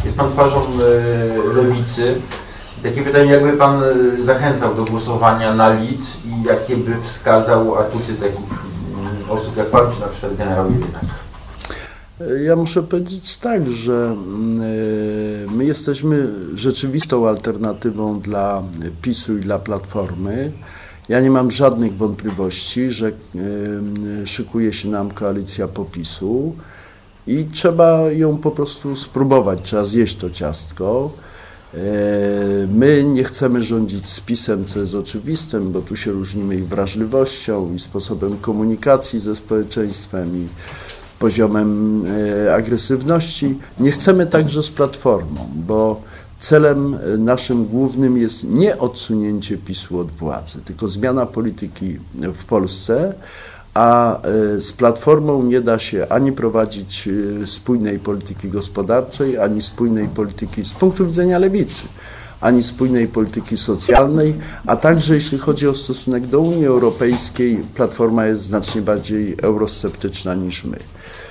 Jest Pan twarzą Lewicy. Takie pytanie, jakby Pan zachęcał do głosowania na LIT i jakie by wskazał atuty takich osób jak Pan, czy na przykład generał Jedynak? Ja muszę powiedzieć tak, że my jesteśmy rzeczywistą alternatywą dla PiS-u i dla Platformy. Ja nie mam żadnych wątpliwości, że szykuje się nam koalicja po PiS-u i trzeba ją po prostu spróbować, trzeba zjeść to ciastko. My nie chcemy rządzić z PiS-em, co jest oczywiste, bo tu się różnimy ich wrażliwością i sposobem komunikacji ze społeczeństwem i poziomem agresywności. Nie chcemy także z Platformą, bo celem naszym głównym jest nie odsunięcie PiS-u od władzy, tylko zmiana polityki w Polsce, a z Platformą nie da się ani prowadzić spójnej polityki gospodarczej, ani spójnej polityki z punktu widzenia lewicy, ani spójnej polityki socjalnej, a także jeśli chodzi o stosunek do Unii Europejskiej, Platforma jest znacznie bardziej eurosceptyczna niż my.